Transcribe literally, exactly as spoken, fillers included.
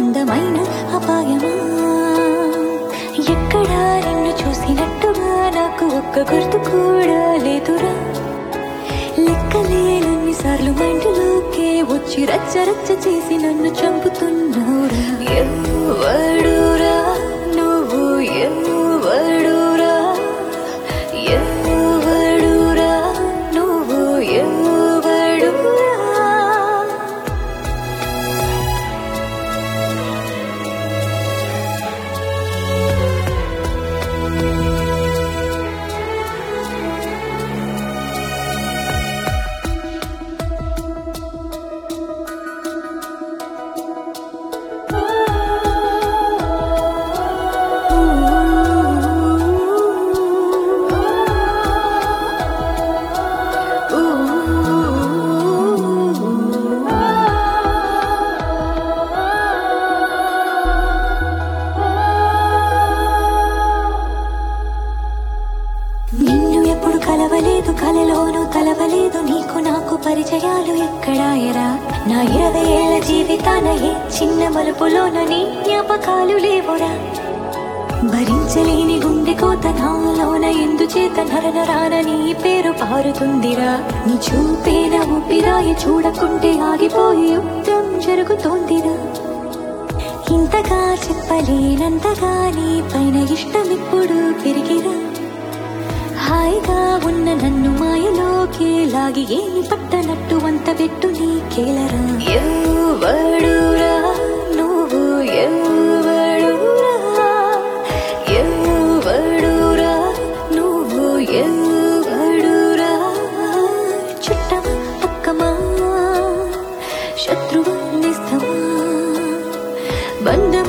అందమైన అపాయమా ఎక్కడా నిన్ను చూసినట్టుగా నాకు ఒక్క గుర్తు కూడా లేదురా లెక్కలేనన్ని సార్లు మైండ్లోకే వచ్చి రచ్చ రచ్చ చేసి నన్ను చంపుతున్నావురా ఎవడురా నువ్వు ఎవడురా ఎవడురా నువ్వు ఎవడురా నిన్ను ఎప్పుడు కలవలేదు కలలోనూ కలవలేదు నీకు నాకు పరిచయాలు ఎక్కడాయరా నా ఇరవై ఏళ్ల జీవితాన ఏ చిన్న మలుపులోన నీ జ్ఞాపకాలు లేవురా భరించలేని గుండె కోత నాలోన ఎందుచేత నరనరాన నీ పేరు పారుతుందిరా నీ చూపేన ఊపిరాయి చూడకుంటే ఆగిపోయి యుద్ధం జరుగుతోందిరా ఇంతగా చెప్పలేనంతగా నీ పైన ఇష్టం ఇప్పుడు పెరిగిరా హాయిగా ఉన్న నన్ను మాయలోకి లాగి ఏమి పట్టనట్టు వంత పెట్టు నీకేలరా ఎవడురా నువ్వు ఎవడురా ఎవడురా నువ్వు ఎవడురా చుట్టమా పక్కమా శత్రువా నిస్తమా బంధం